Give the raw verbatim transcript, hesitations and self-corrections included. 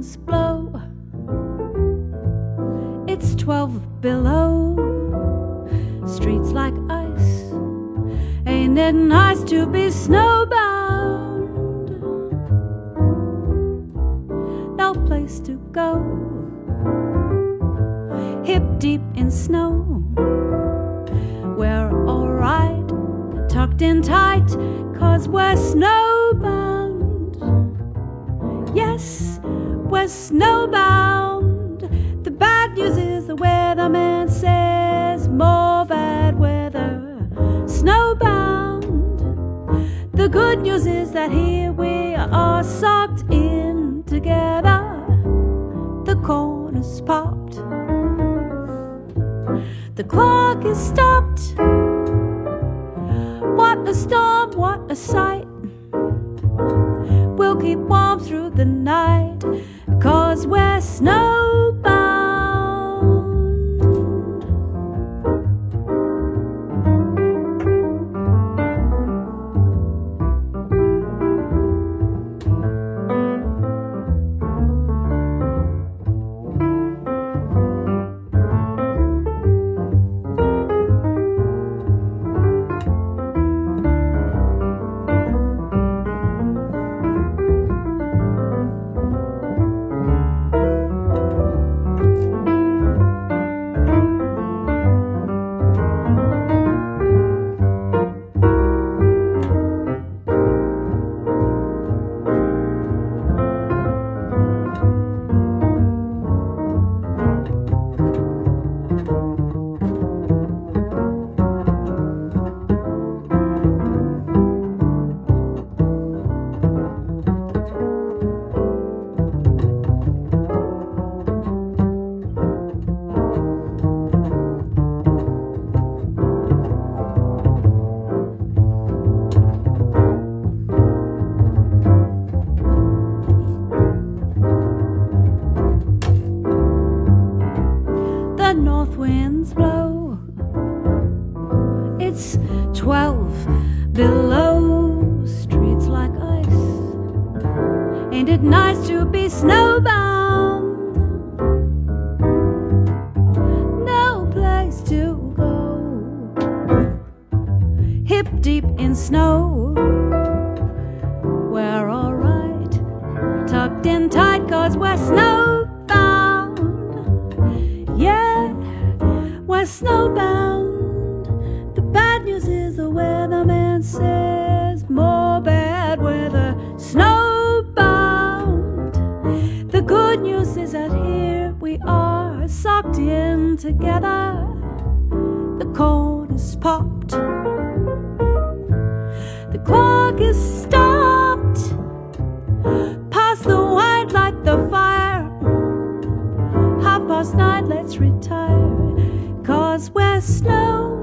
winds blow. It's twelve below, streets like ice. Ain't it nice to be snowbound? No place to go, hip deep in snow. We're alright, tucked in tight, 'cause we're snowbound. Yes, we're snowbound. The bad news is the weatherman says more bad weather. Snowbound. The good news is that here we are socked in together. The corn is popped, the clock is stopped. What a storm, what a sight. We'll keep warm through the night, 'cause we're snowbound. North winds blow. It's twelve below, streets like ice. Ain't it nice to be snowbound? No place to go, hip deep in snow. We're alright, tucked in tight, 'cause we're snowbound. Yeah, we're snowbound. The bad news is the weatherman says more bad weather. Snowbound. The good news is that here we are socked in together. The corn is popped, the clock is stopped. Pass the wine, light the fire. Half past nine, let's retire, 'cause we're snow